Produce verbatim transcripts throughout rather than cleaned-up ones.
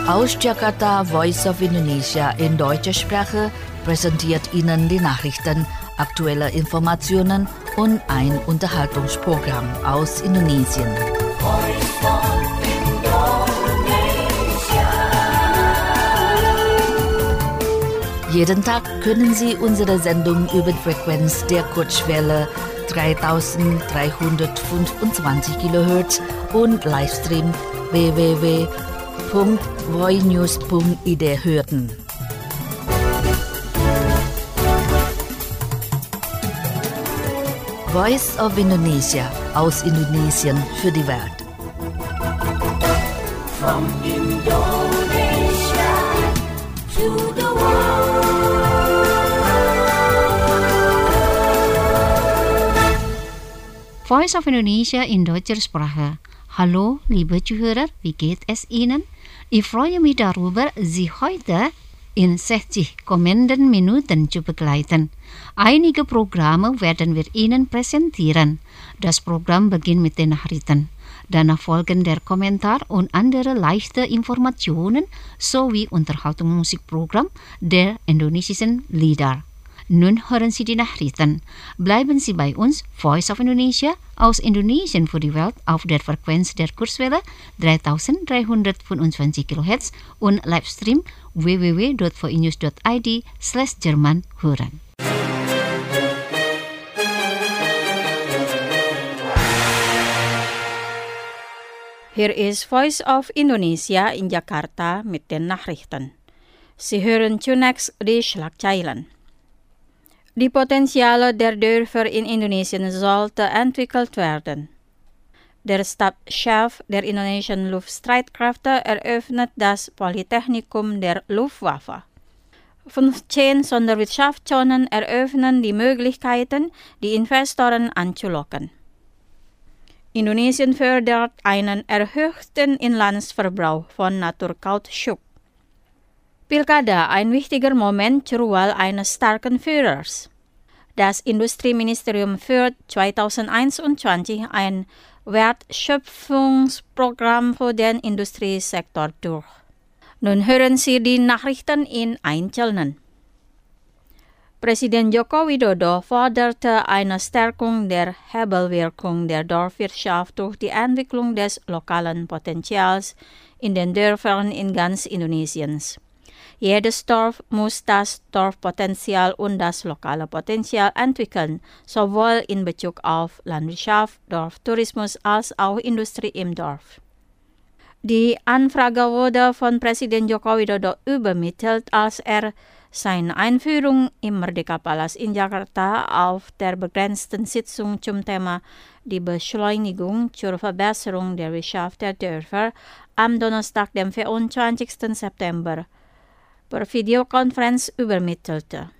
Aus Jakarta, Voice of Indonesia in deutscher Sprache präsentiert Ihnen die Nachrichten, aktuelle Informationen und ein Unterhaltungsprogramm aus Indonesien. Voice of Indonesia. Jeden Tag können Sie unsere Sendung über die Frequenz der Kurzwelle dreitausenddreihundertfünfundzwanzig Kilohertz und Livestream w w w punkt voinews punkt i d hören. Voice of Indonesia aus Indonesien für die Welt. From Indonesia to the world. Voice of Indonesia in deutscher Sprache. Hallo, liebe Zuhörer, wie geht es Ihnen? Ich freue mich darüber, Sie heute in sechzig kommenden Minuten zu begleiten. Einige Programme werden wir Ihnen präsentieren. Das Programm beginnt mit den Nachrichten. Danach folgen der Kommentar und andere leichte Informationen sowie Unterhaltungsmusikprogramm der indonesischen Lieder. Nun hören Sie die Nachrichten. Bleiben Sie bei uns, Voice of Indonesia, aus Indonesien für die Welt auf der Frequenz der Kurzwelle dreitausenddreihundertfünfundzwanzig Kilohertz und Livestream w w w punkt voinews punkt i d slash Jerman hören. Hier ist Voice of Indonesia in Jakarta mit den Nachrichten. Sie hören zunächst die Schlagzeilen. Die Potenziale der Dörfer in Indonesien sollte entwickelt werden. Der Stabschef der indonesischen Luftstreitkräfte eröffnet das Polytechnikum der Luftwaffe. fünfzehn Sonderwirtschaftszonen eröffnen die Möglichkeiten, die Investoren anzulocken. Indonesien fördert einen erhöhten Inlandsverbrauch von Naturkautschuk. Pilkada, ein wichtiger Moment zur Wahl eines starken Führers. Das Industrieministerium führt zweitausendeinundzwanzig ein Wertschöpfungsprogramm für den Industriesektor durch. Nun hören Sie die Nachrichten in Einzelnen. Präsident Joko Widodo forderte eine Stärkung der Hebelwirkung der Dorfwirtschaft durch die Entwicklung des lokalen Potenzials in den Dörfern in ganz Indonesiens. Jedes Dorf muss das Dorfpotenzial und das lokale Potenzial entwickeln, sowohl in Bezug auf Landwirtschaft, Dorftourismus als auch Industrie im Dorf. Die Anfrage wurde von Präsident Joko Widodo übermittelt, als er seine Einführung im Merdeka-Palast in Jakarta auf der begrenzten Sitzung zum Thema die Beschleunigung zur Verbesserung der Wirtschaft der Dörfer am Donnerstag, dem vierundzwanzigsten September, per Videokonferenz übermittelte.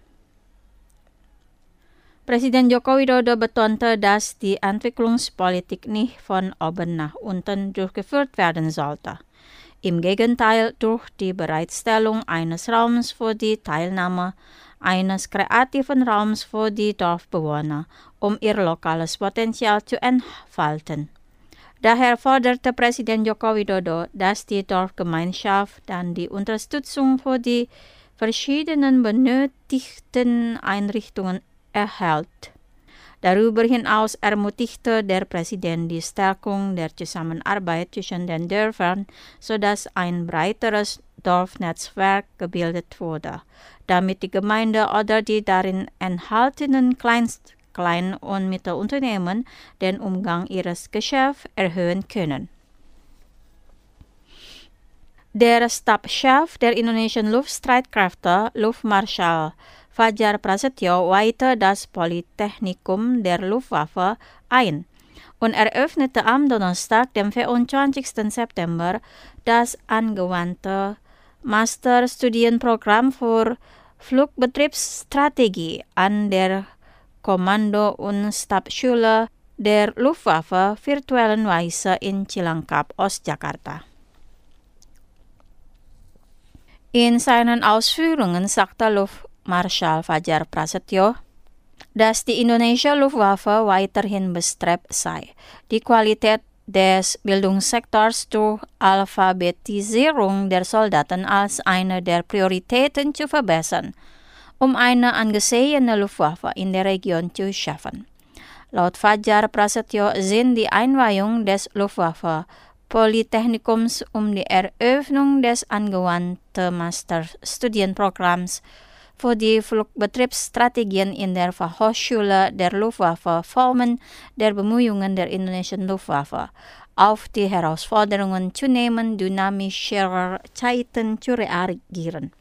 Präsident Joko Widodo betonte, dass die Entwicklungspolitik nicht von oben nach unten durchgeführt werden sollte. Im Gegenteil, durch die Bereitstellung eines Raums für die Teilnahme, eines kreativen Raums für die Dorfbewohner, um ihr lokales Potenzial zu entfalten. Daher forderte Präsident Joko Widodo, dass die Dorfgemeinschaft dann die Unterstützung für die verschiedenen benötigten Einrichtungen erhält. Darüber hinaus ermutigte der Präsident die Stärkung der Zusammenarbeit zwischen den Dörfern, sodass ein breiteres Dorfnetzwerk gebildet wurde, damit die Gemeinde oder die darin enthaltenen Kleinst Klein- und Mittelunternehmen den Umgang ihres Geschäfts erhöhen können. Der Stabschef der indonesischen Luftstreitkräfte, Luftmarschall Fajar Prasetyo, weihte das Polytechnikum der Luftwaffe ein und eröffnete am Donnerstag, dem vierundzwanzigsten September, das angewandte Masterstudienprogramm für Flugbetriebsstrategie an der Kommando- und Stabsschule der Luftwaffe virtuellen Weise in Cilangkap, Ostjakarta. In seinen Ausführungen sagte Luftmarschall Fajar Prasetyo, dass die indonesische Luftwaffe weiterhin bestrebt sei, die Qualität des Bildungssektors durch Alphabetisierung der Soldaten als eine der Prioritäten zu verbessern, um eine angesehene Luftwaffe in der Region zu schaffen. Laut Fajar Prasetyo sind die Einweihung des Luftwaffe Polytechnikums um die Eröffnung des angewandten Masterstudienprogramms für die Flugbetriebsstrategien in der Fachhochschule der Luftwaffe Formen der Bemühungen der indonesiischen Luftwaffe, auf die Herausforderungen zunehmend dynamischerer Zeiten zu reagieren.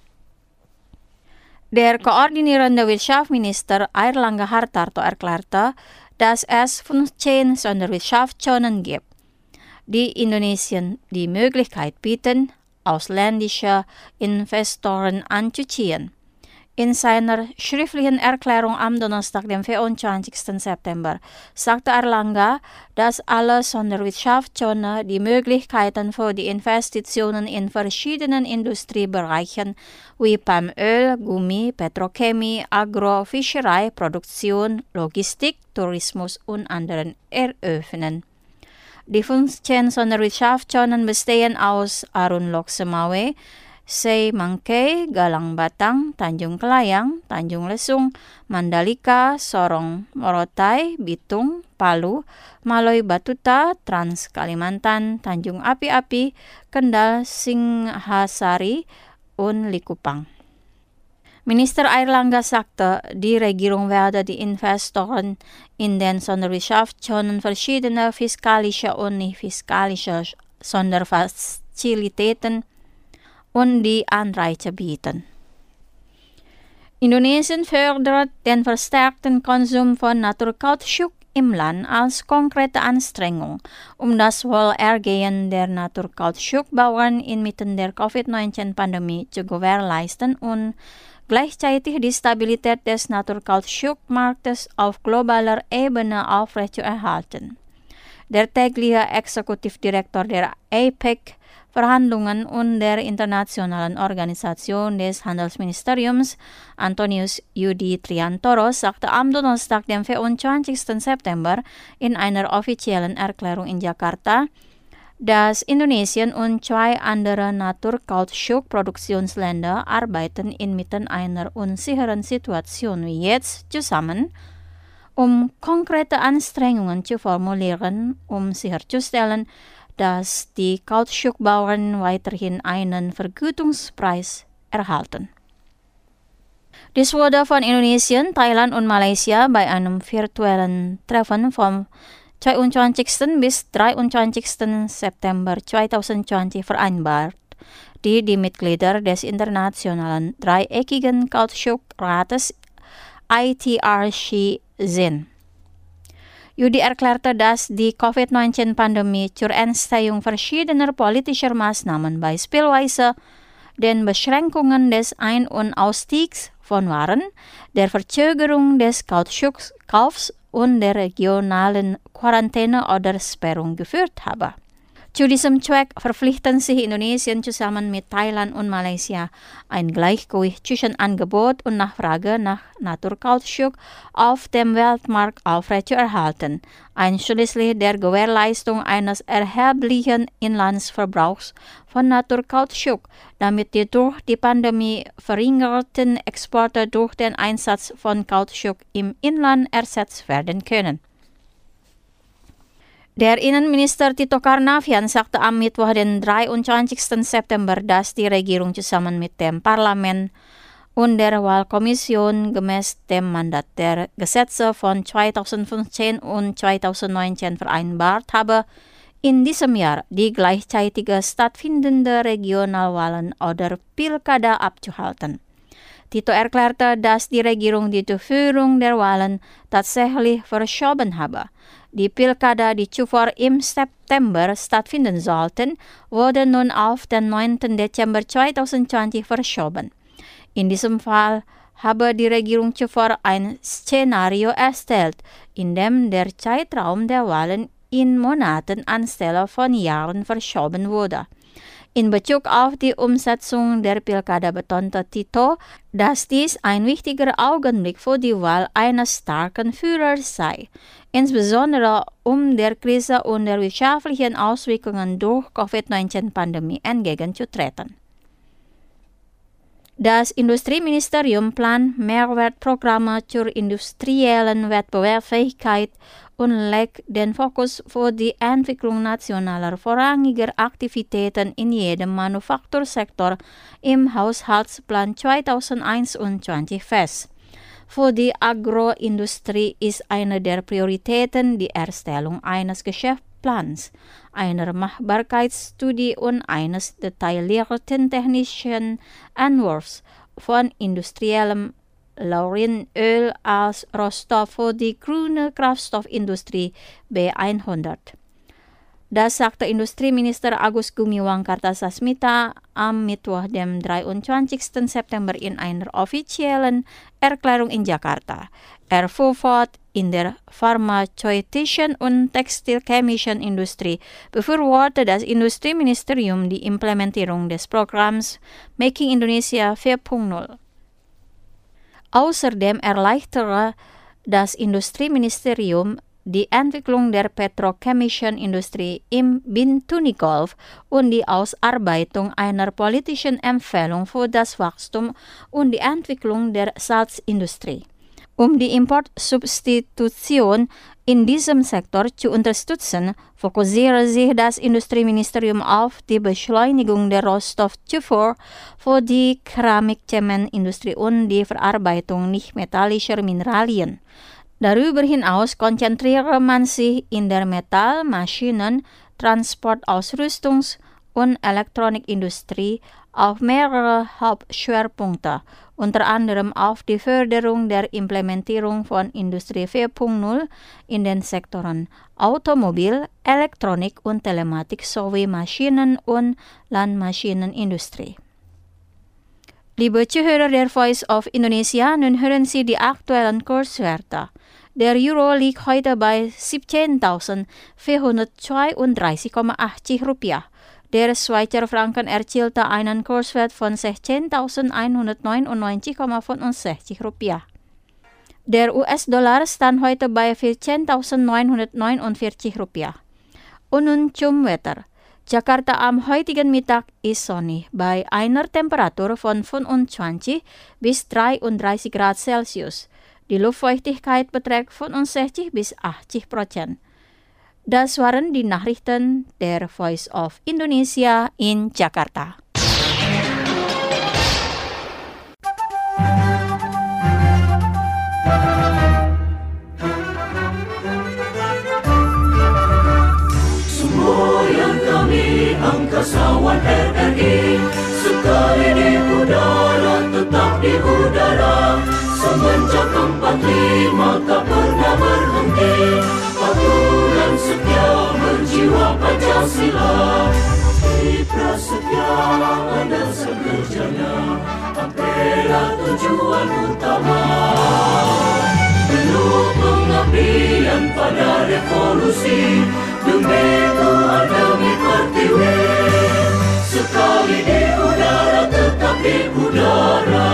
Der koordinierende Wirtschaftsminister Airlangga Hartarto erklärte, dass es fünfzehn Sonderwirtschaftszonen gibt, die Indonesien die Möglichkeit bieten, ausländische Investoren anzuziehen. In seiner schriftlichen Erklärung am Donnerstag, dem vierundzwanzigsten September, sagte Airlangga, dass alle Sonderwirtschaftszonen die Möglichkeiten für die Investitionen in verschiedenen Industriebereichen wie Palmöl, Gummi, Petrochemie, Agro, Fischerei, Produktion, Logistik, Tourismus und anderen eröffnen. Die fünfzehn Sonderwirtschaftszonen bestehen aus Arun Lok Semawe, Sei Mangke, Galang Batang, Tanjung Kelayang, Tanjung Lesung, Mandalika, Sorong Morotai, Bitung, Palu, Maloy Batuta, Trans Kalimantan, Tanjung Api-Api, Kendal, Singhasari, und Likupang. Minister Airlangga sagte, die Regierung werde die Investoren in den Sonderwirtschaftszonen verschiedene fiskalische und nicht-fiskalische Sonderfazilitäten und die Anreize bieten. Indonesien fördert den verstärkten Konsum von Naturkautschuk im Land als konkrete Anstrengung, um das Wohlergehen der Naturkautschukbauern inmitten der Covid neunzehn-Pandemie zu gewährleisten und gleichzeitig die Stabilität des Naturkautschukmarktes auf globaler Ebene aufrechtzuerhalten. Der tägliche Exekutivdirektor der A P E C Verhandlungen und der Internationalen Organisation des Handelsministeriums, Antonius Yudi Triantoro, sagte am Donnerstag, dem vierundzwanzigsten September, in einer offiziellen Erklärung in Jakarta, dass Indonesien und zwei andere Naturkautschuk-Produktionsländer arbeiten inmitten einer unsicheren Situation wie jetzt zusammen, um konkrete Anstrengungen zu formulieren, um sicherzustellen, dass die Kautschukbauern weiterhin einen Vergütungspreis erhalten. Dies wurde von Indonesien, Thailand und Malaysia bei einem virtuellen Treffen vom zweiundzwanzigsten bis dreiundzwanzigsten September zweitausendzwanzig vereinbart, die die Mitglieder des internationalen dreieckigen Kautschukrates I T R C sind. Yudi erklärte, dass die Covid neunzehn-Pandemie zur Entstehung verschiedener politischer Maßnahmen, beispielsweise den Beschränkungen des Ein- und Ausstiegs von Waren, der Verzögerung des Kautschukkaufs und der regionalen Quarantäne oder Sperrung geführt habe. Zu diesem Zweck verpflichten sich Indonesien zusammen mit Thailand und Malaysia, ein Gleichgewicht zwischen Angebot und Nachfrage nach Naturkautschuk auf dem Weltmarkt aufrechtzuerhalten, einschließlich der Gewährleistung eines erheblichen Inlandsverbrauchs von Naturkautschuk, damit die durch die Pandemie verringerten Exporte durch den Einsatz von Kautschuk im Inland ersetzt werden können. Der Innenminister Tito Karnavian sagte am Mittwoch, den dreiundzwanzigsten September, dass die Regierung zusammen mit dem Parlament und der Wahlkommission gemäß dem Mandat der Gesetze von zweitausendfünfzehn und zweitausendneunzehn vereinbart habe, in diesem Jahr die gleichzeitige stattfindende Regionalwahlen oder Pilkada abzuhalten. Tito erklärte, dass die Regierung die Durchführung der Wahlen tatsächlich verschoben habe. Die Pilkada, die zuvor im September stattfinden sollten, wurde nun auf den neunten Dezember zweitausendzwanzig verschoben. In diesem Fall habe die Regierung zuvor ein Szenario erstellt, in dem der Zeitraum der Wahlen in Monaten anstelle von Jahren verschoben wurde. In Bezug auf die Umsetzung der Pilkada betonte Tito, dass dies ein wichtiger Augenblick für die Wahl eines starken Führers sei, insbesondere um der Krise und der wirtschaftlichen Auswirkungen durch Covid neunzehn-Pandemie entgegenzutreten. Das Industrieministerium plant Mehrwertprogramme zur industriellen Wettbewerbsfähigkeit und legt den Fokus für die Entwicklung nationaler vorrangiger Aktivitäten in jedem Manufaktursektor im Haushaltsplan zweitausendeinundzwanzig fest. Für die Agroindustrie ist eine der Prioritäten die Erstellung eines Geschäftsplans, einer Machbarkeitsstudie und eines detaillierten technischen Entwurfs von industriellem Laurinöl als Rohstoff für die grüne Kraftstoffindustrie B hundert. Das sagte Industrieminister Agus Gumiwang Kartasasmita am Mittwoch, dem dreiundzwanzigsten September in einer offiziellen Erklärung in Jakarta. Er fuhr fort, in der pharmazeutischen und textilchemischen Industrie befürworte das Industrieministerium die Implementierung des Programms Making Indonesia vier Punkt null. Außerdem erleichterte das Industrieministerium die Entwicklung der petrochemischen Industrie im Bintuni-Golf und die Ausarbeitung einer politischen Empfehlung für das Wachstum und die Entwicklung der Salzindustrie. Um die Importsubstitution in diesem Sektor zu unterstützen, fokussiere sich das Industrieministerium auf die Beschleunigung der Rohstoffzufuhr für die Keramikzementindustrie und die Verarbeitung nichtmetallischer Mineralien. Darüber hinaus konzentriere man sich in der Metall-, Maschinen-, Transportausrüstungs- und Elektronikindustrie auf mehrere Hauptschwerpunkte, unter anderem auf die Förderung der Implementierung von Industrie vier Punkt null in den Sektoren Automobil, Elektronik und Telematik sowie Maschinen- und Landmaschinenindustrie. Liebe Zuhörer der Voice of Indonesia, nun hören Sie die aktuellen Kurswerte. Der Euro liegt heute bei siebzehntausendvierhundertzweiunddreißig Komma achtzig Rupiah. Der Schweizer Franken erzielte einen Kurswert von sechzehntausendeinhundertneunundneunzig Komma fünfundsechzig Rupiah. Der U S-Dollar stand heute bei vierzehntausendneunhundertneunundvierzig Rupiah. Und nun zum Wetter. Jakarta am heutigen Mittag ist sonnig bei einer Temperatur von fünfundzwanzig bis dreiunddreißig Grad Celsius. Die Luftfeuchtigkeit beträgt fünfundsechzig bis achtzig Prozent. Das waren die Nachrichten der Voice of Indonesia in Jakarta. Semboyan kami angkasawan R R I, sekali di udara tetap di udara. Semenjak empat lima tak pernah berhenti, patuh dan setia berjiwa Pancasila. Di prasetya ada sekerjanya, ampera tujuan utama. Penuh pengabdian pada revolusi, demi Tuhan demi Pertiwi. Sekali di udara tetap di udara.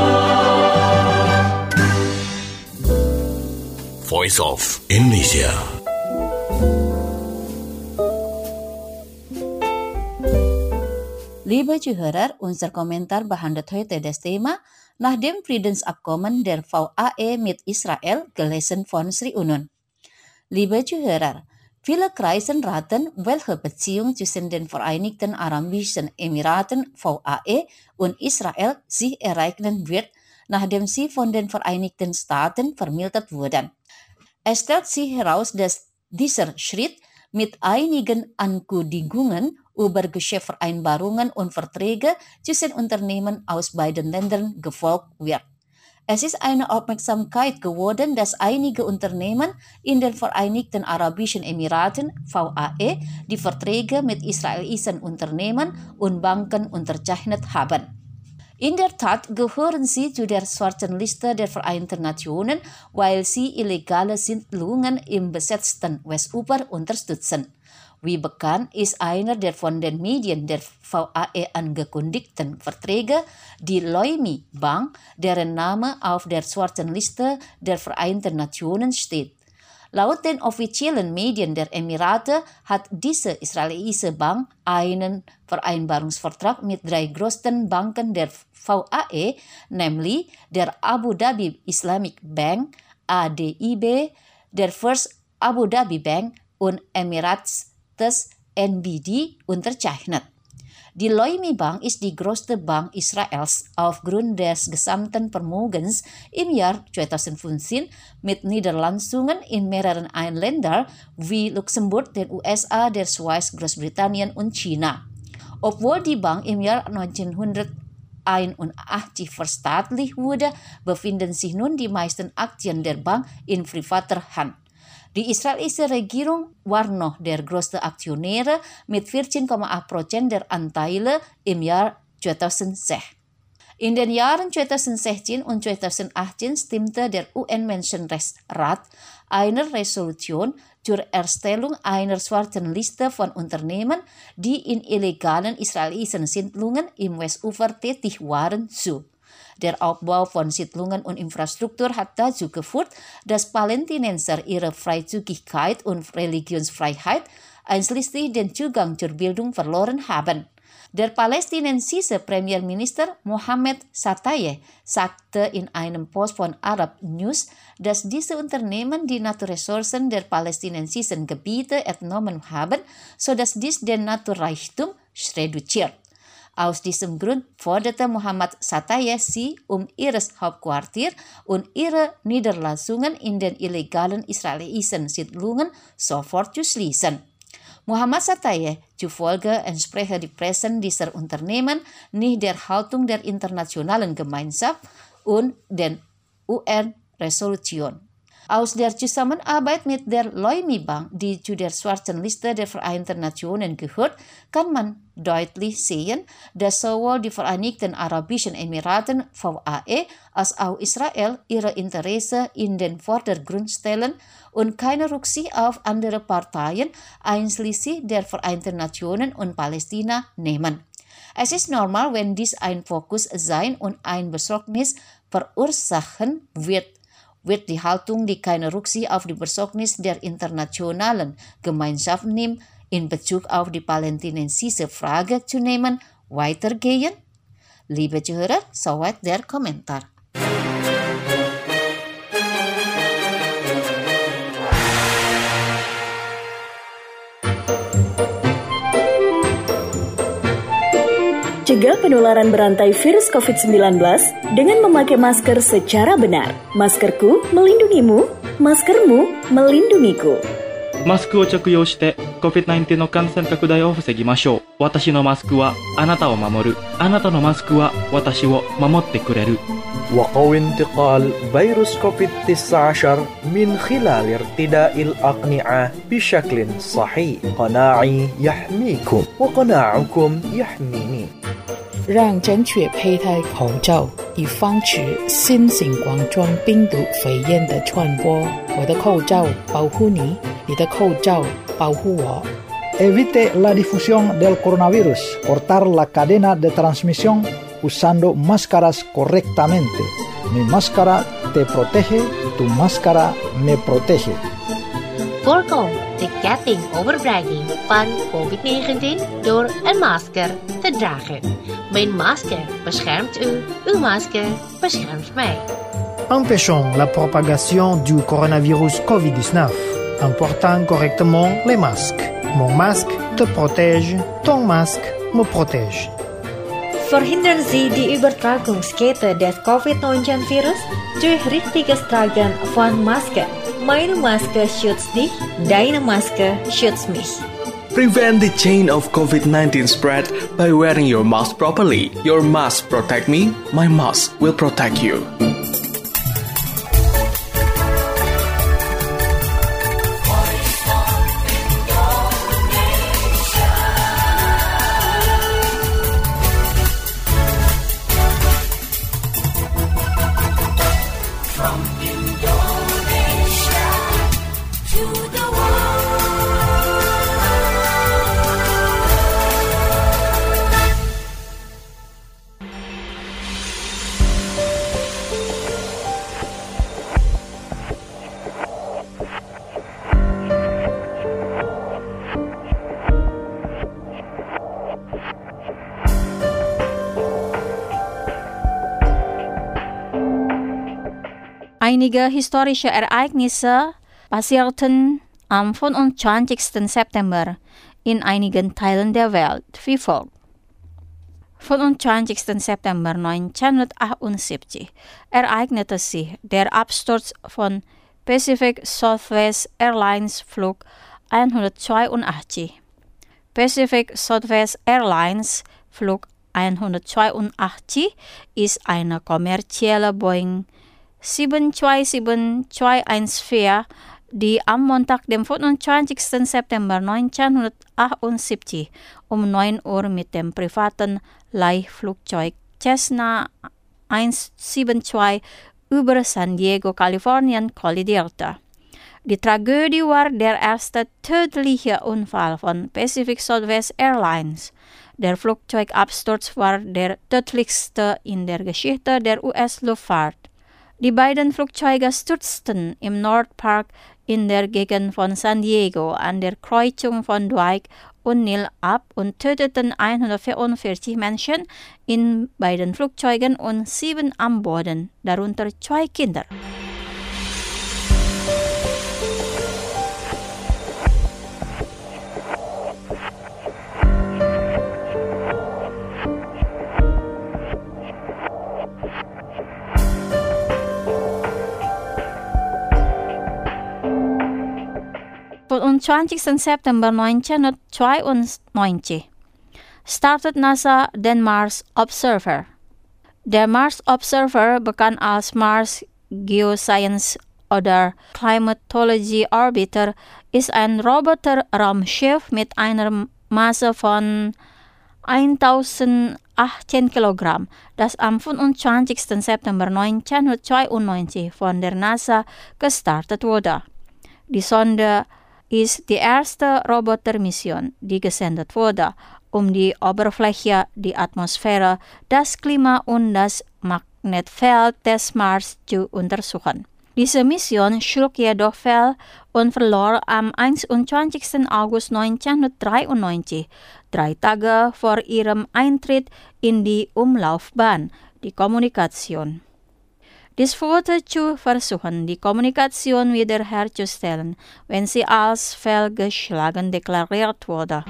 Voice of Indonesia. Liebe Zuhörer, unser Kommentar behandelt heute das Thema nach dem Friedensabkommen der V A E mit Israel, gelesen von Sri Unun. Liebe Zuhörer, viele Kreisen raten, welche Beziehung zwischen den Vereinigten Arabischen Emiraten V A E und Israel sich ereignen wird, nachdem sie von den Vereinigten Staaten vermildert wurden. Es stellt sich heraus, dass dieser Schritt mit einigen Ankündigungen über Geschäftsvereinbarungen und Verträge zwischen Unternehmen aus beiden Ländern gefolgt wird. Es ist eine Aufmerksamkeit geworden, dass einige Unternehmen in den Vereinigten Arabischen Emiraten V A E die Verträge mit israelischen Unternehmen und Banken unterzeichnet haben. In der Tat gehören sie zu der schwarzen Liste der Vereinten Nationen, weil sie illegale Siedlungen im besetzten Westufer unterstützen. Wie bekannt ist einer der von den Medien der V A E angekündigten Verträge die Loimi Bank, deren Name auf der schwarzen Liste der Vereinten Nationen steht. Laut den offiziellen Medien der Emirate hat diese israelische Bank einen Vereinbarungsvertrag mit drei größten Banken der V A E, nämlich der Abu Dhabi Islamic Bank, A D I B, der First Abu Dhabi Bank und Emirates N B D unterzeichnet. Die Loimi Bank ist die größte Bank Israels aufgrund des gesamten Vermögens im Jahr zweitausendfünfzehn mit Niederlassungen in mehreren Ländern wie Luxemburg, den U S A, der Schweiz, Großbritannien und China. Obwohl die Bank im Jahr neunzehnhunderteinundachtzig verstaatlicht wurde, befinden sich nun die meisten Aktien der Bank in privater Hand. Die israelische Regierung war noch der größte Aktionär mit vierzehn Komma acht Prozent der Anteile im Jahr zweitausendsechs. In den Jahren zweitausendsechzehn und zweitausendachtzehn stimmte der U N-Menschenrechtsrat einer Resolution zur Erstellung einer schwarzen Liste von Unternehmen, die in illegalen israelischen Siedlungen im Westufer tätig waren, zu. Der Aufbau von Siedlungen und Infrastruktur hat dazu geführt, dass Palästinenser ihre Freizügigkeit und Religionsfreiheit, einschließlich den Zugang zur Bildung, verloren haben. Der palästinensische Premierminister Mohammed Shtayyeh sagte in einem Post von Arab News, dass diese Unternehmen die Naturressourcen der palästinensischen Gebiete entnommen haben, sodass dies den Naturreichtum reduziert. Aus diesem Grund forderte Mohammed Shtayyeh sie, um ihr Hauptquartier und ihre Niederlassungen in den illegalen israelischen Siedlungen sofort zu schließen. Mohammed Shtayyeh zufolge entspreche die Presse dieser Unternehmen nicht der Haltung der internationalen Gemeinschaft und den U N-Resolutionen. Aus der Zusammenarbeit mit der Loimi Bank, die zu der schwarzen Liste der Vereinten Nationen gehört, kann man deutlich sehen, dass sowohl die Vereinigten Arabischen Emiraten V A E als auch Israel ihre Interessen in den Vordergrund stellen und keine Rücksicht auf andere Parteien, einschließlich der Vereinten Nationen und Palästina, nehmen. Es ist normal, wenn dies ein Fokus sein und ein Besorgnis verursachen wird, wird die Haltung, die keine Rücksicht auf die Besorgnis der internationalen Gemeinschaft nimmt, in Bezug auf die palästinensische Frage zu nehmen, weitergehen? Liebe Zuhörer, soweit der Kommentar. Cegah penularan berantai virus covid sembilan belas dengan memakai masker secara benar. Maskerku melindungimu, maskermu melindungiku. マスクを着用して コビッドナインティーン の感染拡大を防ぎましょう。私のマスクはあなたを守る。あなたのマスクは私を守ってくれる。 وقوي انتقال فيروس كوفيد تسعة عشر من خلال ارتداء الأقنعة بشكل صحيح. قناعي يحميكم وقناعكم يحميني. 让正确佩戴口罩，以防止新型冠状病毒肺炎的传播。我的口罩保护你，你的口罩保护我。 Evite la difusión del coronavirus. Cortar la cadena de transmisión usando máscaras correctamente. Mi máscara te protege, tu máscara me protege. Voorkom de ketting overbrenging van covid negentien door een masker te dragen. Mijn masker beschermt u, uw masker beschermt mij. Empêchons la propagation du coronavirus covid dix-neuf en portant correctement les masques. Mon masque te protège, ton masque me protège. Verhindern Sie die Übertragungskette des covid neunzehn Virus durch richtiges Tragen von Maske. Meine Maske schützt dich, deine Maske schützt mich. Prevent the chain of covid nineteen spread by wearing your mask properly. Your mask protect me, my mask will protect you. Einige historische Ereignisse passierten am fünfundzwanzigsten September in einigen Teilen der Welt wie folgt. fünfundzwanzigsten September neunzehnhundertachtundsiebzig ereignete sich der Absturz von Pacific Southwest Airlines Flug hundertzweiundachtzig. Pacific Southwest Airlines Flug hundertzweiundachtzig ist eine kommerzielle Boeing sieben zwei sieben zwei eins vier, die am Montag, dem fünfundzwanzigsten September neunzehnhundertachtundsiebzig um neun Uhr mit dem privaten Leihflugzeug Cessna hundertzweiundsiebzig über San Diego, Kalifornien kollidierte. Die Tragödie war der erste tödliche Unfall von Pacific Southwest Airlines. Der Flugzeugabsturz war der tödlichste in der Geschichte der U S-Luftfahrt. Die beiden Flugzeuge stürzten im North Park in der Gegend von San Diego an der Kreuzung von Dwight und Neil ab und töteten hundertvierundvierzig Menschen in beiden Flugzeugen und sieben am Boden, darunter zwei Kinder. fünfundzwanzigsten September neunzehnhundertzweiundneunzig startet NASA den Mars Observer. Der Mars Observer, bekannt als Mars Geoscience oder Climatology Orbiter, ist ein Roboter-Raumschiff mit einer Masse von eintausendachtzehn Kilogramm, das am fünfundzwanzigsten September neunzehnhundertzweiundneunzig von der NASA gestartet wurde. Die Sonde ist die erste Robotermission, die gesendet wurde, um die Oberfläche, die Atmosphäre, das Klima und das Magnetfeld des Mars zu untersuchen. Diese Mission schlug jedoch fehl und verlor am einundzwanzigsten August neunzehnhundertdreiundneunzig, drei Tage vor ihrem Eintritt in die Umlaufbahn, die Kommunikation. Dies führte zu Versuchen, die Kommunikation wiederherzustellen, wenn sie als fehlgeschlagen deklariert wurde.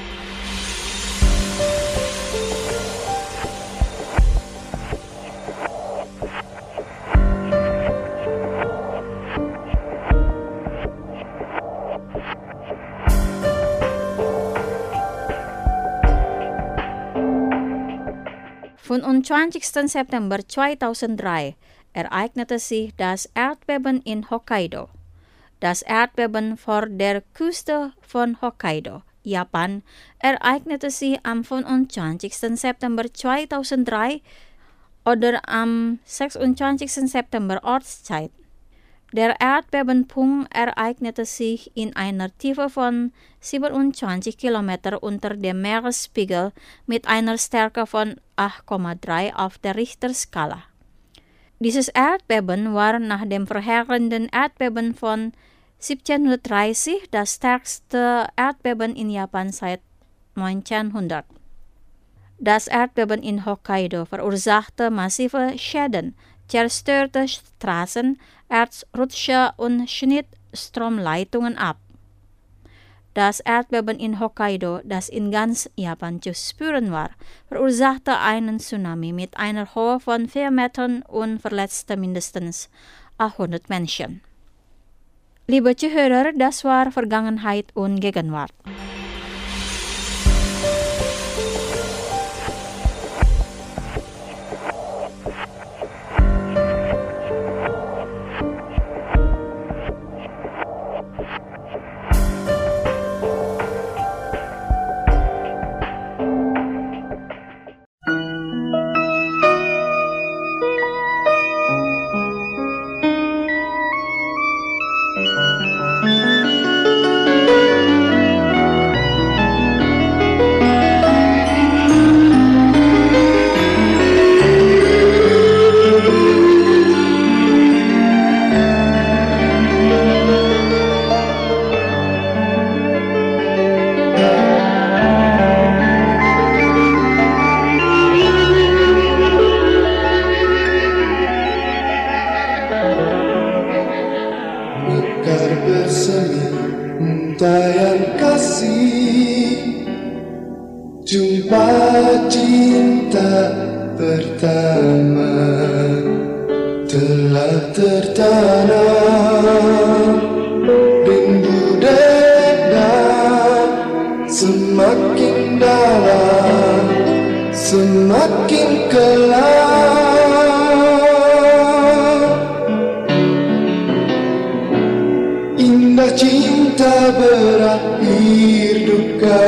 fünfundzwanzigsten September zweitausenddrei ereignete sich das Erdbeben in Hokkaido. Das Erdbeben vor der Küste von Hokkaido, Japan, ereignete sich am fünfundzwanzigsten September zweitausenddrei oder am sechsundzwanzigsten September Ortszeit. Der Erdbebenpunkt ereignete sich in einer Tiefe von siebenundzwanzig Kilometer unter dem Meeresspiegel mit einer Stärke von acht Komma drei auf der Richterskala. Dieses Erdbeben war nach dem vorhergehenden Erdbeben von siebzehnhundertdreißig das stärkste Erdbeben in Japan seit neunzehnhundert. Das Erdbeben in Hokkaido verursachte massive Schäden, zerstörte Straßen, Erdrutsche und schnitt Stromleitungen ab. Das Erdbeben in Hokkaido, das in ganz Japan zu spüren war, verursachte einen Tsunami mit einer Höhe von vier Metern und verletzte mindestens achthundert Menschen. Liebe Zuhörer, das war Vergangenheit und Gegenwart. kasih, jumpa cinta pertama telah tertanam. Rindu dada semakin dalam, semakin kelam. Indah cinta berakhir duka,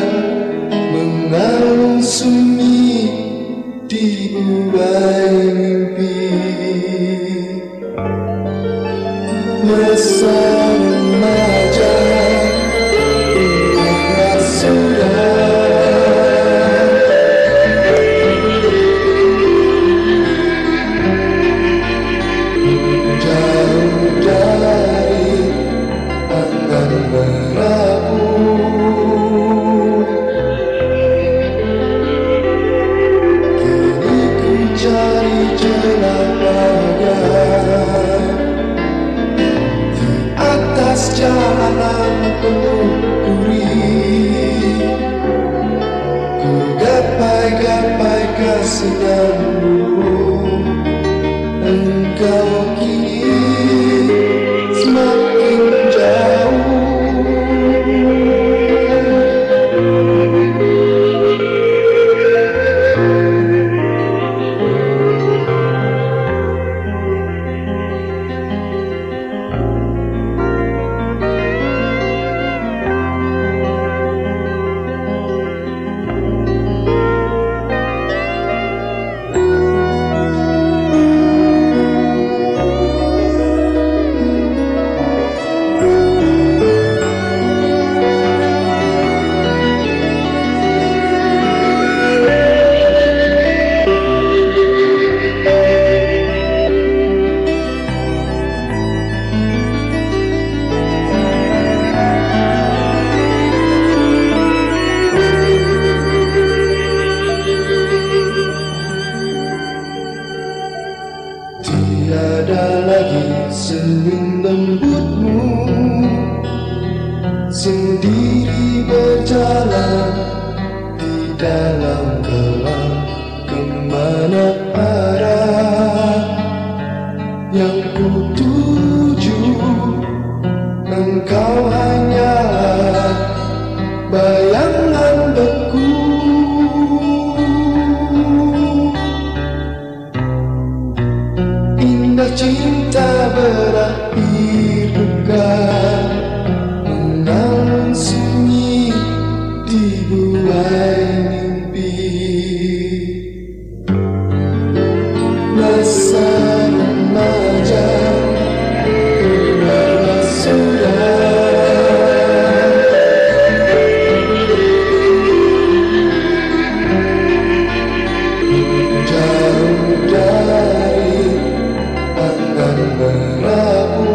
mengalun sunyi di buai mimpi. Masa remaja telah sudah, jauh dari angan merapu. Kini ku cari celah bagai di atas jalanan penuh duri. Ku gapai-gapai kasihanmu, engkau kini semakin jauh. Tiada lagi senyum lembutmu, sendiri berjalan di dalam gelap. Kemana arah yang ku tuju? Engkau hanyalah bayangan beku. Indah cinta berakhir duka, mengalun sunyi di buai mimpi. Masa remaja telah sudah, jauh dari angan merapu.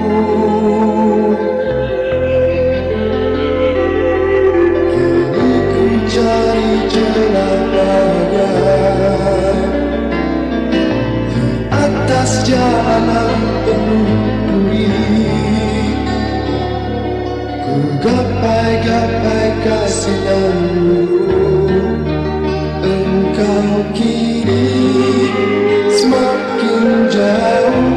Kini ku cari celah bagai di atas jalan penuh duri. Ku gapai-gapai kasihanmu, engkau kini semakin jauh.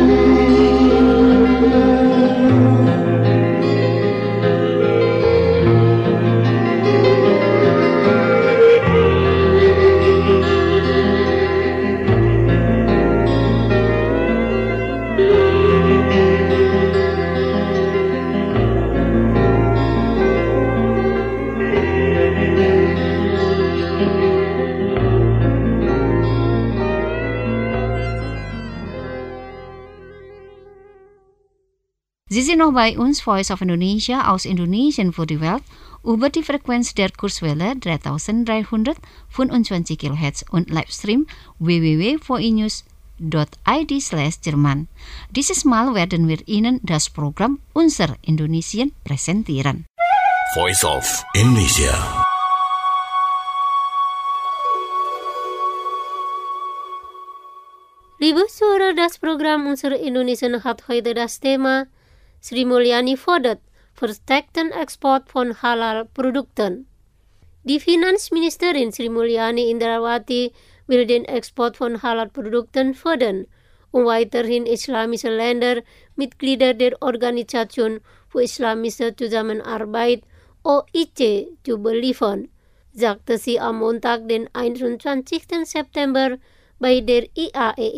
Sie sind noch bei uns, Voice of Indonesia aus Indonesien für die Welt, über die Frequenz der Kurswelle dreitausenddreihundertfünfundzwanzig Kilohertz und Livestream w w w punkt v i news punkt i d slash Jerman. Dieses Mal werden wir Ihnen das Programm Unser Indonesien präsentieren. Voice of Indonesia. Liebe Suara, das Programm Unser Indonesien hat heute das Thema Sri Mulyani fordert versterkten ekspor van halal produkten. De Finansministerin Sri Mulyani Indrawati wil den export van halal producten verder, om weiterhin islamische länder Mitglieder der Organisation für Islamische Zusammenarbeit O I C zu beliefern, sagte sie am Montag, den einundzwanzigsten September, bei der I A E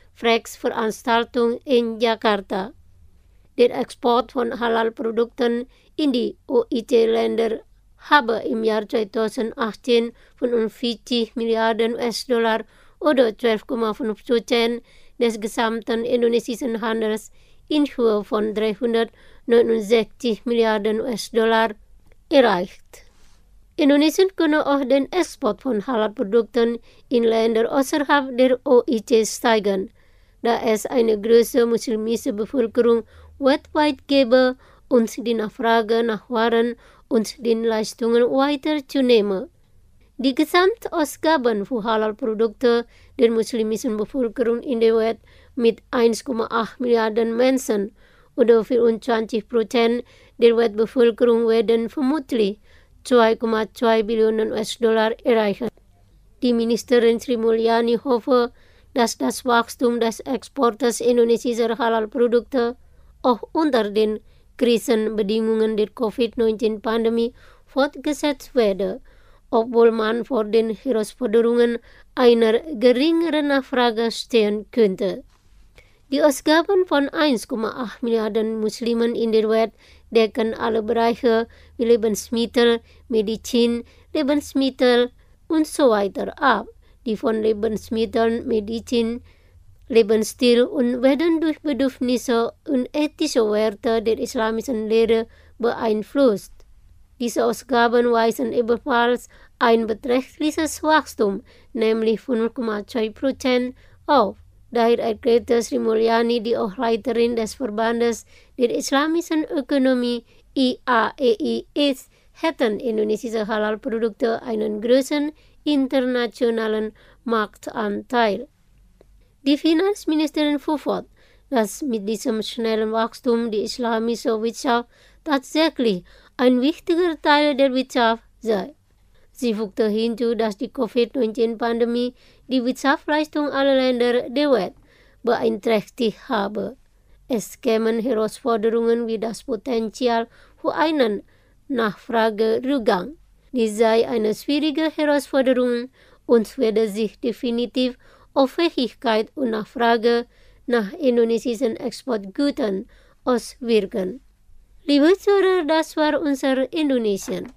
I-Frex-Veranstaltung in Jakarta. Der Export von Halal-Produkten in die O I C-Länder habe im Jahr zweitausendachtzehn fünfundvierzig Milliarden U S-Dollar oder zwölf Komma fünf Prozent des gesamten indonesischen Handels in Höhe von dreihundertneunundsechzig Milliarden U S-Dollar erreicht. Indonesien könne auch den Export von Halal-Produkten in Länder außerhalb der O I C steigern, da es eine große muslimische Bevölkerung weltweit gäbe und die Nachfrage nach Waren und Dienstleistungen weiter zunehme. Die Gesamtausgaben für Halal-Produkte der muslimischen Bevölkerung in der Welt mit eins Komma acht Milliarden Menschen oder vierundzwanzig Prozent der Weltbevölkerung werden vermutlich zwei Komma zwei Billionen U S-Dollar erreichen. Die Ministerin Sri Mulyani hoffe, dass das Wachstum des Exportes indonesischer Halal-Produkte auch unter den Krisenbedingungen der Covid neunzehn Pandemie fortgesetzt werde, obwohl man vor den Herausforderungen einer geringeren Nachfrage stehen könnte. Die Ausgaben von eins Komma acht Milliarden Muslimen in der Welt decken alle Bereiche wie Lebensmittel, Medizin, Lebensmittel und so weiter ab, die von Lebensmitteln, Medizin, Lebensstil und werden durch Bedürfnisse und ethische Werte der islamischen Lehre beeinflusst. Diese Ausgaben weisen ebenfalls ein beträchtliches Wachstum, nämlich fünf Komma zwei Prozent, auf. Daher erklärte Sri Mulyani, die auch Leiterin des Verbandes der islamischen Ökonomie I A E I ist, hätten indonesische Halal-Produkte einen großen internationalen Marktanteil. Die Finanzministerin fuhr fort, dass mit diesem schnellen Wachstum die islamische Wirtschaft tatsächlich ein wichtiger Teil der Wirtschaft sei. Sie fügte hinzu, dass die Covid neunzehn Pandemie die Wirtschaftsleistung aller Länder der Welt beeinträchtigt habe. Es kämen Herausforderungen wie das Potenzial für einen Nachfragerückgang. Dies sei eine schwierige Herausforderung und werde sich definitiv auf Fähigkeit und Nachfrage nach indonesischen Exportgütern auswirken. Liebe Zuhörer, das war unser Indonesien.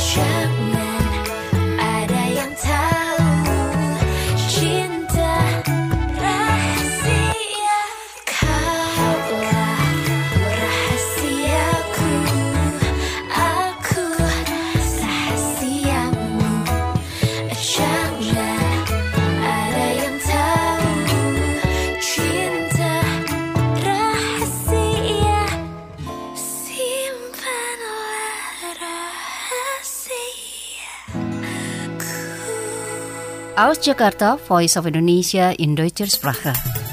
Aus Jakarta, Voice of Indonesia in Deutscher Sprache.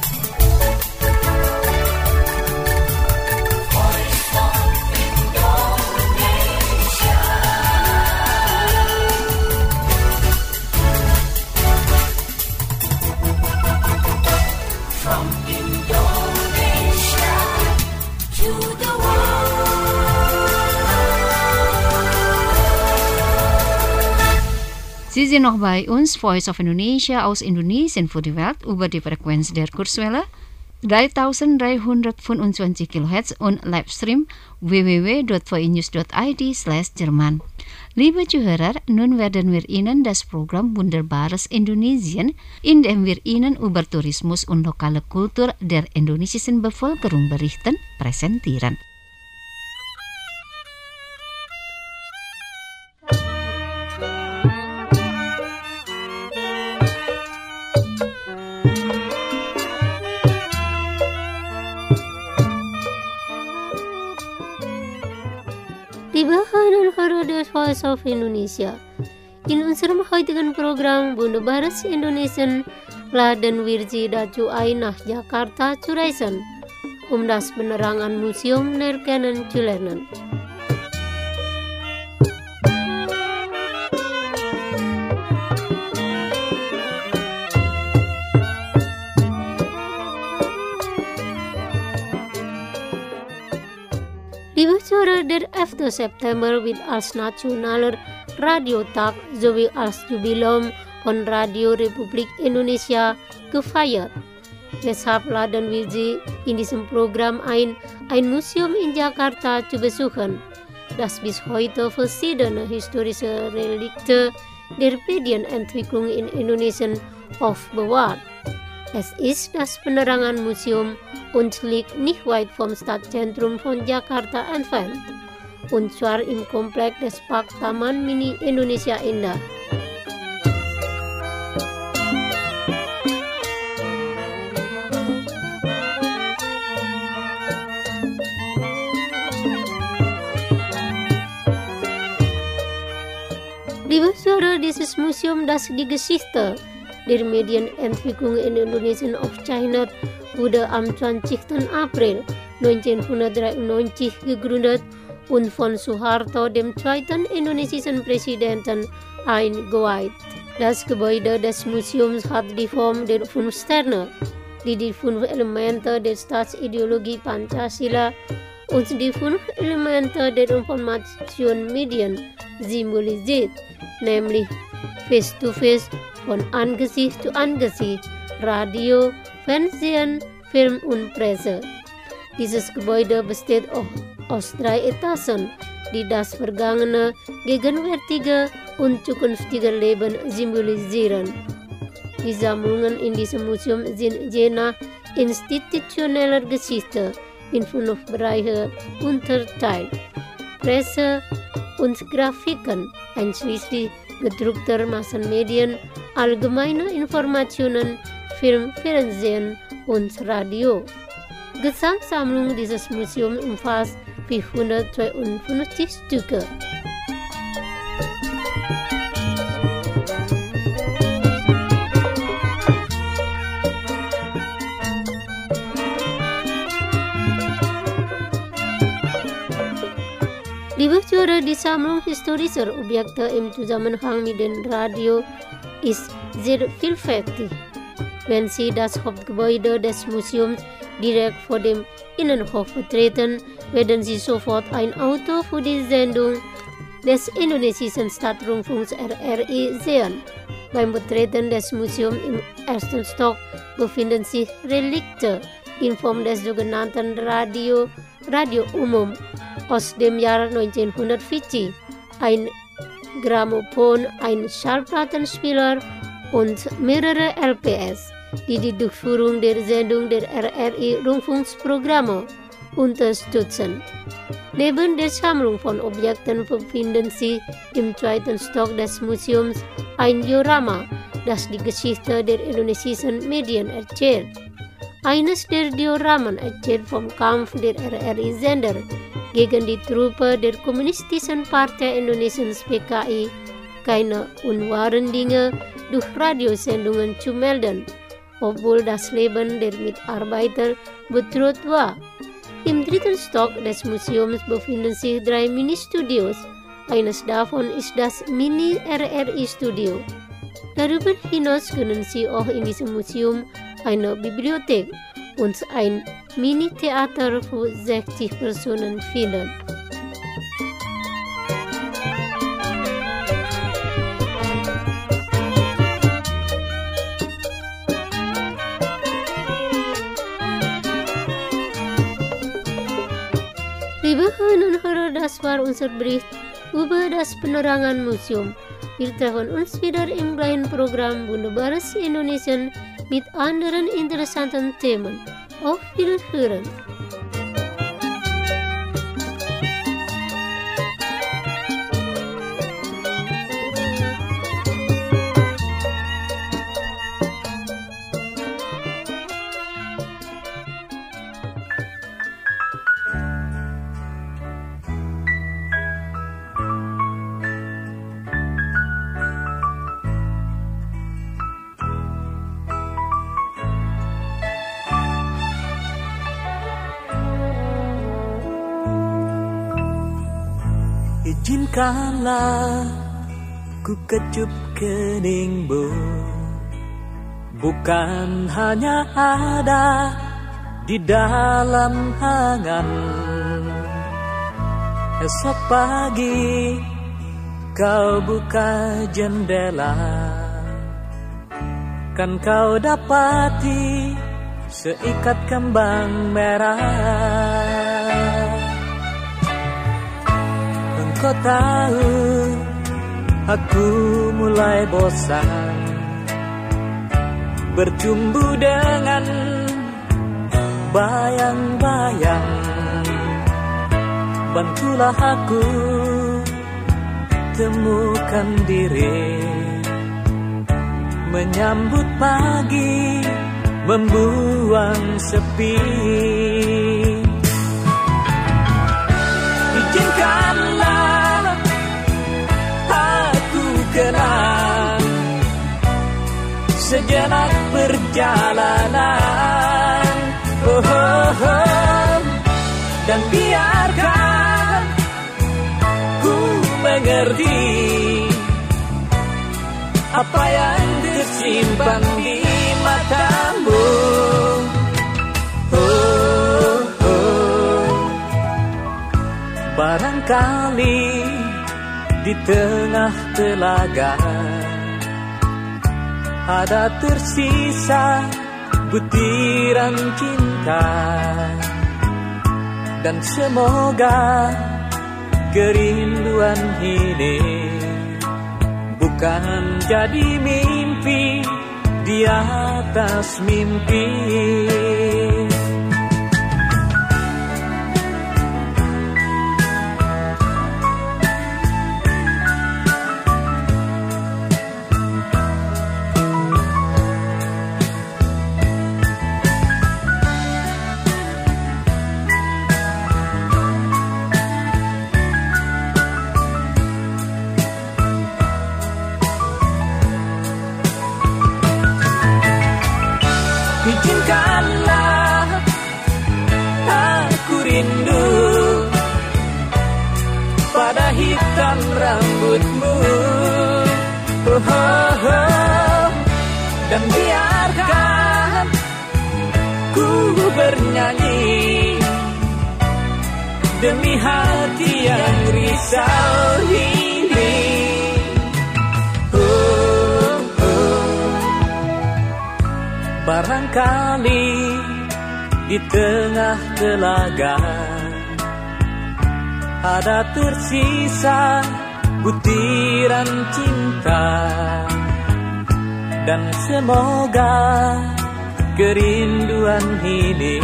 Sie sind noch bei uns, Voice of Indonesia aus Indonesien für die Welt über die Frequenz der Kurzwelle dreitausenddreihundertfünfundzwanzig Kilohertz und Livestream w w w punkt v i news punkt i d slash Jerman. Liebe Zuhörer, nun werden wir Ihnen das Programm Wunderbares Indonesien, in dem wir Ihnen über Tourismus und lokale Kultur der indonesischen Bevölkerung berichten, präsentieren. Liebe Hörer und Hörer der Voice of Indonesia, in unserem heutigen Programm Wunderbares Indonesien laden wir Sie dazu ein, nach Jakarta zu reisen, um das Penerangan Museum näher kennenzulernen. Liebe Zuhörer, der elfte September wird als nationaler Radiotag sowie als Jubiläum von Radio Republik Indonesia gefeiert. Deshalb laden wir Sie in diesem Programm ein, ein Museum in Jakarta zu besuchen, das bis heute verschiedene historische Relikte der Medienentwicklung in Indonesien aufbewahrt. Es ist das Penerangan Museum und liegt nicht weit vom Stadtzentrum von Jakarta entfernt, und zwar im Kompleks des Park Taman Mini Indonesia Indah. Liebe Zuhörer, dieses Museum, das die Geschichte der Medienentwicklung in Indonesien aufzeichnet, wurde am zwanzigsten April neunzehnhundertdreiundneunzig gegründet und von Suharto, dem zweiten indonesischen Präsidenten, eingeweiht. Das Gebäude des Museums hat die Form der fünf Sterne, die die fünf Elemente der Staatsideologie Pancasila und die fünf Elemente der Information Medien symbolisiert, nämlich Face-to-Face, von Angesicht zu Angesicht, Radio, Fernsehen, Film und Presse. Dieses Gebäude besteht auch aus drei Etagen, die das vergangene, gegenwärtige und zukünftige Leben symbolisieren. Die Sammlungen in diesem Museum sind je nach institutioneller Geschichte in fünf Bereiche unterteilt: Presse und Grafiken, einschließlich gedruckter Massenmedien, allgemeine Informationen, Film, Fernsehen und Radio. Gesamtsammlung dieses Museums umfasst vierhundertzweiundfünfzig Stücke. Liebe Zuhörer, die Sammlung historischer Objekte im Zusammenhang mit dem Radio ist sehr vielfältig. Wenn Sie das Hauptgebäude des Museums direkt vor dem Innenhof betreten, werden Sie sofort ein Auto für die Sendung des indonesischen Stadtrundfunks R R I sehen. Beim Betreten des Museums im ersten Stock befinden sich Relikte in Form des sogenannten Radio, Radio Umum aus dem Jahr neunzehnhundertvierzig, ein Grammophon, ein Schallplattenspieler und mehrere L P S, die die Durchführung der Sendung der R R I-Rundfunksprogramme unterstützen. Neben der Sammlung von Objekten befinden sich im zweiten Stock des Museums ein Diorama, das die Geschichte der indonesischen Medien erzählt. Eines der Dioramen erzählt vom Kampf der R R I-Sender gegen die Truppe der Kommunistischen Partei Indonesiens P K I, keine unwahren Dinge durch Radiosendungen zu melden, obwohl das Leben der Mitarbeiter bedroht war. Im dritten Stock des Museums befinden sich drei Mini-Studios. Eines davon ist das Mini-R R I-Studio. Darüber hinaus können Sie auch in diesem Museum eine Bibliothek und ein Mini-Theater für sechzig Personen finden. Liebe Hörerinnen und Hörer, das war unser Bericht über das Penerangan Museum. Wir treffen uns wieder im gleichen Programm Wunderbares Indonesien mit anderen interessanten Themen. Auf Wiederhören! Izinkanlah ku kecup keningmu, bukan hanya ada di dalam angan. Esok pagi kau buka jendela, kan kau dapati seikat kembang merah. Kau tahu, aku mulai bosan bercumbu dengan bayang-bayang. Bantulah aku temukan diri, menyambut pagi, membuang sepi. Izinkanlah aku kenang sejenak perjalanan, oh, oh, oh. Dan biarkan ku mengerti apa yang tersimpan di matamu. Oh, barangkali di tengah telaga ada tersisa butiran cinta, dan semoga kerinduan ini bukan jadi mimpi di atas mimpi. Izinkanlah aku rindu pada hitam rambutmu, oh, oh, oh. Dan biarkan ku bernyanyi demi hati yang risau ini. Barangkali di tengah telaga ada tersisa butiran cinta. Dan semoga kerinduan ini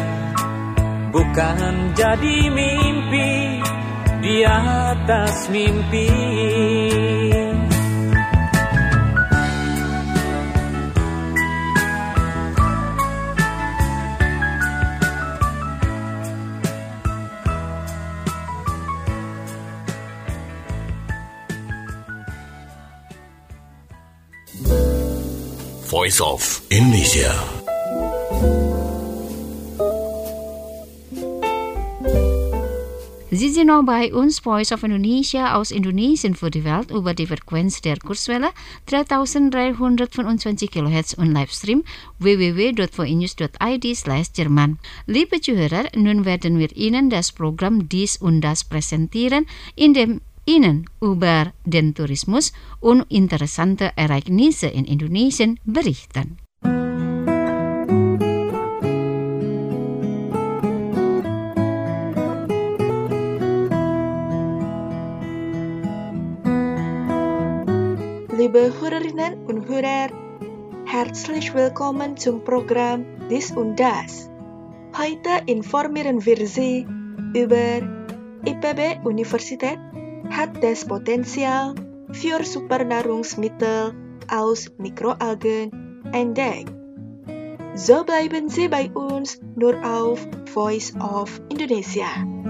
bukan jadi mimpi di atas mimpi. Voice of Indonesia. Sie sind noch bei uns, Voice of Indonesia aus Indonesien für die Welt über die Frequenz der Kurzwelle dreitausenddreihundertfünfundzwanzig Kilohertz und Livestream w w w punkt voinews punkt i d slash Jerman. Liebe Zuhörer, nun werden wir Ihnen das Programm Dies und Das präsentieren, in dem Ihnen über den Tourismus und interessante Ereignisse in Indonesien berichten. Liebe Hörerinnen und Hörer, herzlich willkommen zum Programm Dies und Das. Heute informieren wir Sie über I P B Universität hat das Potenzial für Supernahrungsmittel aus Mikroalgen entdeckt. So bleiben Sie bei uns nur auf Voice of Indonesia.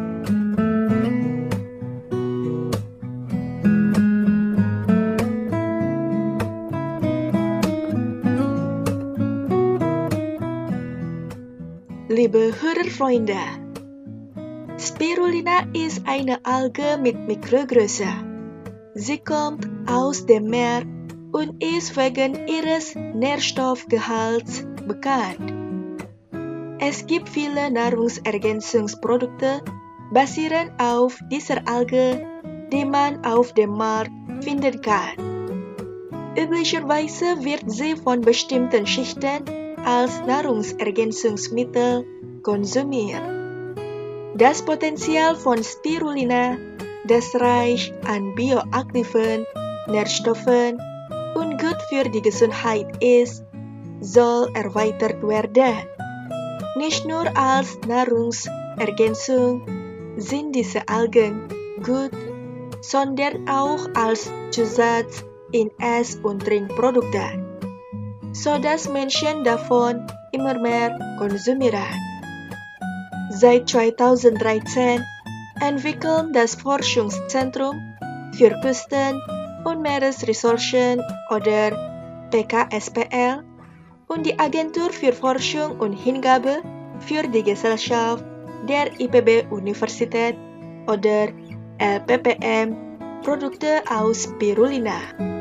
Liebe Hörerfreunde, Spirulina ist eine Alge mit Mikrogröße. Sie kommt aus dem Meer und ist wegen ihres Nährstoffgehalts bekannt. Es gibt viele Nahrungsergänzungsprodukte basierend auf dieser Alge, die man auf dem Markt finden kann. Üblicherweise wird sie von bestimmten Schichten als Nahrungsergänzungsmittel konsumiert. Das Potenzial von Spirulina, das reich an bioaktiven Nährstoffen und gut für die Gesundheit ist, soll erweitert werden. Nicht nur als Nahrungsergänzung sind diese Algen gut, sondern auch als Zusatz in Ess- und Trinkprodukten, sodass Menschen davon immer mehr konsumieren. Seit zweitausenddreizehn entwickelt das Forschungszentrum für Küsten- und Meeresressourcen oder P K S P L und die Agentur für Forschung und Hingabe für die Gesellschaft der I P B Universität oder L P P M Produkte aus Spirulina.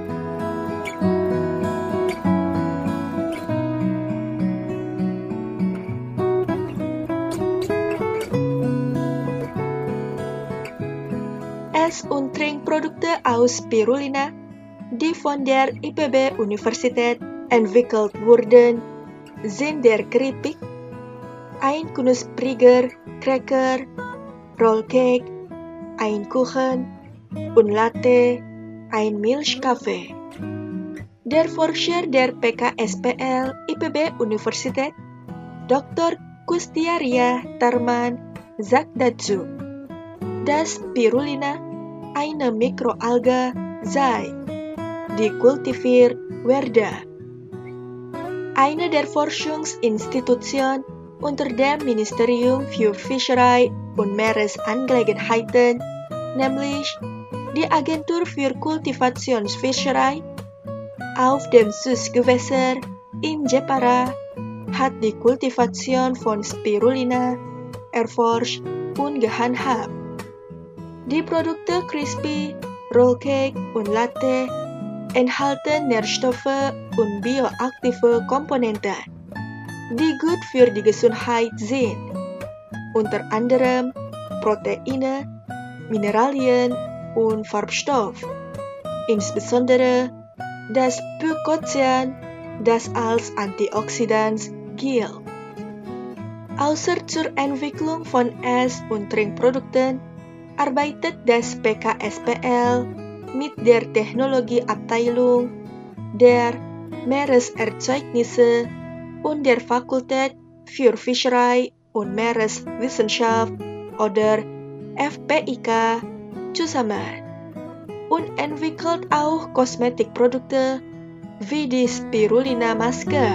Ess- und Trinkprodukte aus Spirulina, die von der I P B Universität entwickelt wurden, sind der Keripik, ein knuspriger Cracker, Rollcake, ein Kuchen und Latte, ein Milchkaffee. Der Forscher der P K S P L I P B Universität, Doktor Kustiaria Tarman, sagt dazu, dass Spirulina eine Mikroalge sei, die kultiviert werde. Eine der Forschungsinstitutionen unter dem Ministerium für Fischerei und Meeresangelegenheiten, nämlich die Agentur für Kultivationsfischerei auf dem Süßgewässer in Jepara, hat die Kultivation von Spirulina erforscht und gehandhabt. Die Produkte Crispy, Rollcake und Latte enthalten Nährstoffe und bioaktive Komponenten, die gut für die Gesundheit sind, unter anderem Proteine, Mineralien und Farbstoff, insbesondere das Pycotian, das als Antioxidant gilt. Außer zur Entwicklung von Ess- und Trinkprodukten arbeitet das P K S P L mit der Technologieabteilung der Meereserzeugnisse und der Fakultät für Fischerei und Meereswissenschaft oder F P I K zusammen und entwickelt auch Kosmetikprodukte wie die Spirulina-Maske.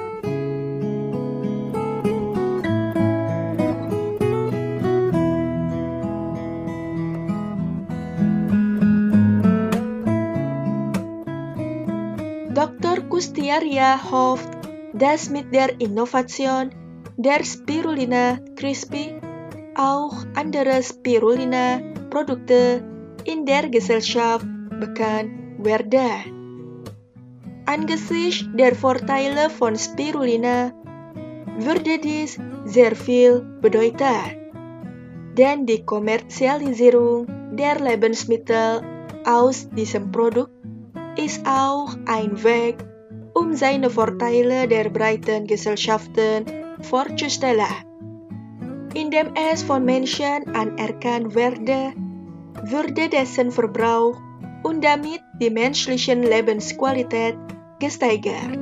Doktor Kustiaria hofft, dass mit der Innovation der Spirulina Crispy auch andere Spirulina-Produkte in der Gesellschaft bekannt werden. Angesichts der Vorteile von Spirulina würde dies sehr viel bedeuten, denn die Kommerzialisierung der Lebensmittel aus diesem Produkt ist auch ein Weg, um seine Vorteile der breiten Gesellschaften vorzustellen. Indem es von Menschen anerkannt werde, würde dessen Verbrauch und damit die menschliche Lebensqualität gesteigert.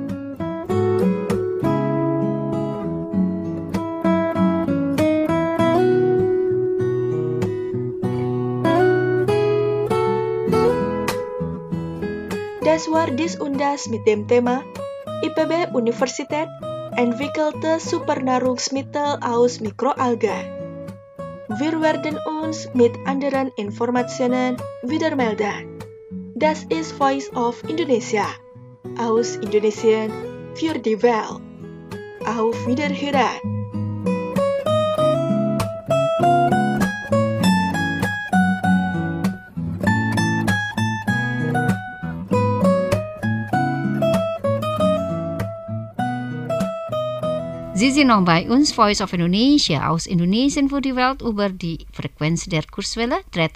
Das war dies und das mit dem Thema I P B Universität entwickelte Supernahrungsmittel aus Mikroalgen. Wir werden uns mit anderen Informationen wieder melden. Das ist Voice of Indonesia aus Indonesien für die Welt. Auf Wiederhören! Sie sind noch bei uns, Voice of Indonesia, aus Indonesien für die Welt über die Frequenz der Kurswelle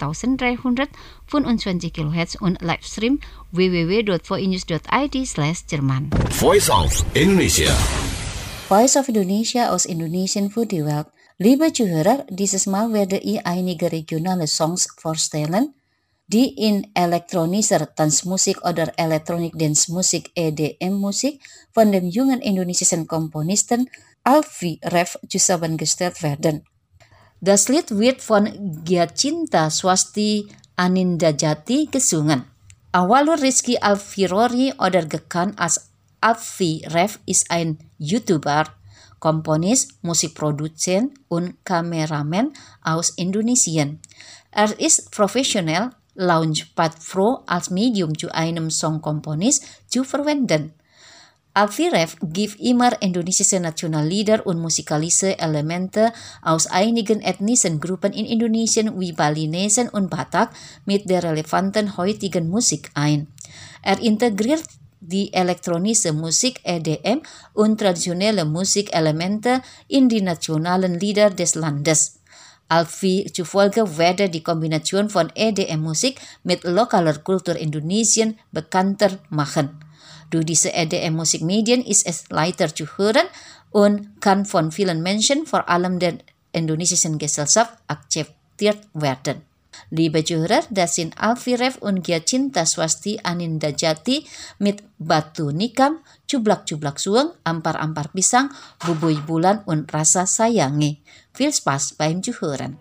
dreitausenddreihundertfünfundzwanzig Kilohertz und Livestream w w w dot voinews dot i d slash Jerman. Voice of Indonesia. Voice of Indonesia aus Indonesien für die Welt. Liebe Zuhörer, dieses Mal werde ich einige regionale Songs vorstellen, die in elektronischer Tanzmusik oder Electronic Dance Musik E D M Musik von dem jungen indonesischen Komponisten Alfie Rev zusammengestellt werden. Das Lied wird von Giacinta Swasti Anindajati gesungen. Awalur Rizky Alfirori oder gekannt als Alfie Rev ist ein YouTuber, Komponis, Musikproduzent und Kameramann aus Indonesien. Er ist professionell Launchpad Pro als Medium zu einem Songkomponis zu verwenden. Alfie Rev gibt immer indonesische Nationallieder und musikalische Elemente aus einigen ethnischen Gruppen in Indonesien wie Balinesen und Batak mit der relevanten heutigen Musik ein. Er integriert die elektronische Musik E D M und traditionelle Musikelemente in die nationalen Lieder des Landes. Alfie zufolge werde die Kombination von E D M-Musik mit lokaler Kultur Indonesien bekannter machen. Durch diese E D M-Musikmedien ist es leichter zu hören und kann von vielen Menschen, vor allem der indonesischen Gesellschaft, akzeptiert werden. Liebe Zuhörer, das sind Alfie Rev und Giacinta Swasti Anindajati mit Batu Nikam, Cublak-Cublak Suang, Ampar-Ampar Pisang, Bubui Bulan und Rasa Sayangi. Viel Spaß beim Zuhören.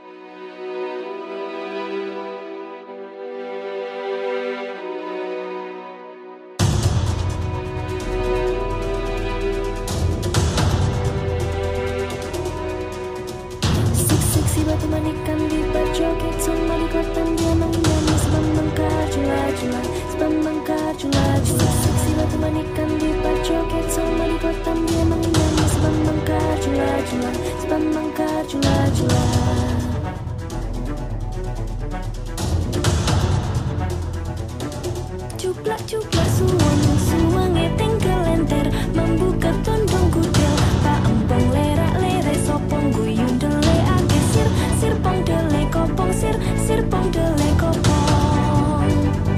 Cuplak-cuplak suang, suangnya tinggal lenter, membuka tondong kudel, pak empong lerak-lere sopong guyung dele ake sir, sirpong dele kopong sir, sirpong dele kopong.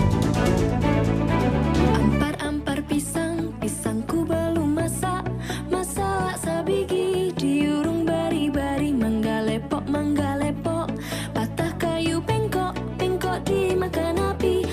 Ampar-ampar pisang, pisangku belum masak, masak sabigi diurung bari-bari, mangga lepok, mangga lepok, patah kayu bengkok, bengkok dimakan api.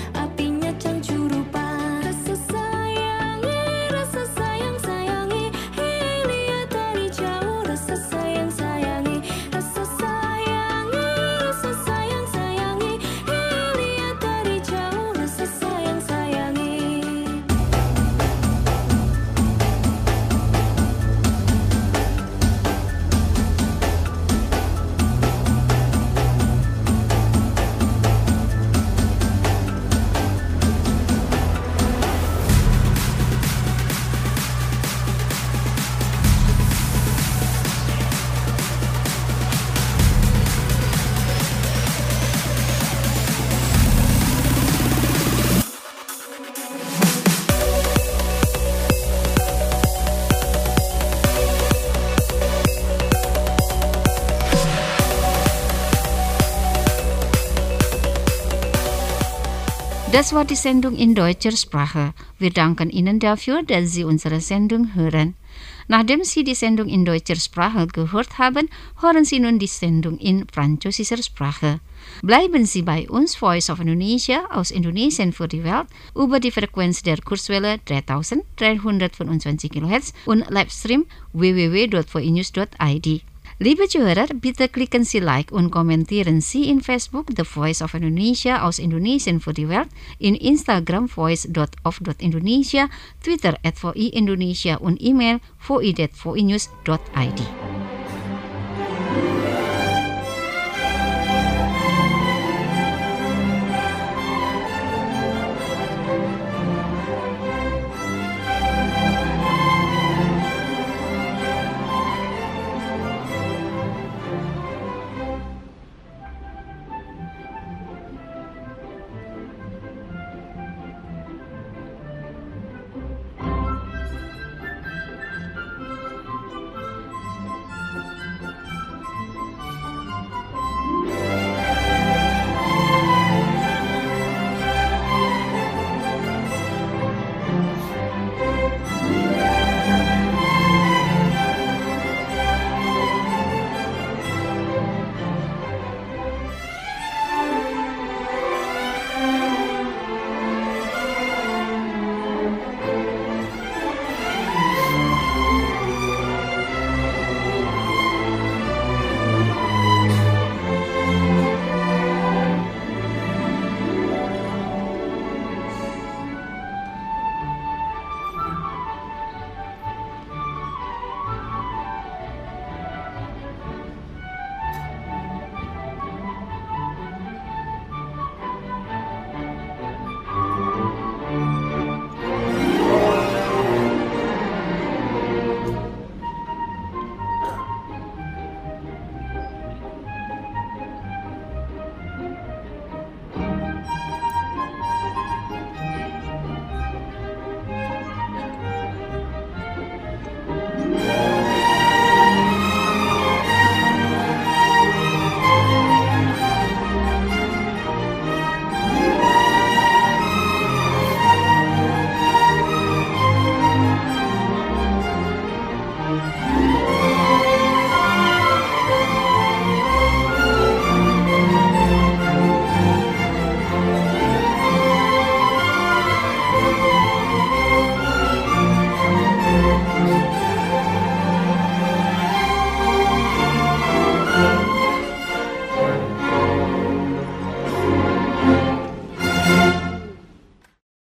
Das war die Sendung in deutscher Sprache. Wir danken Ihnen dafür, dass Sie unsere Sendung hören. Nachdem Sie die Sendung in deutscher Sprache gehört haben, hören Sie nun die Sendung in französischer Sprache. Bleiben Sie bei uns, Voice of Indonesia aus Indonesien für die Welt, über die Frequenz der Kurzwelle dreitausenddreihundertfünfundzwanzig Kilohertz und Livestream w w w dot v i news dot i d. Liebe Zuhörer, bitte klicken Sie Like und kommentieren Sie in Facebook The Voice of Indonesia aus Indonesien für die Welt, in Instagram voice dot of dot indonesia, Twitter at V I Indonesia und E-Mail v i at v i news dot i d.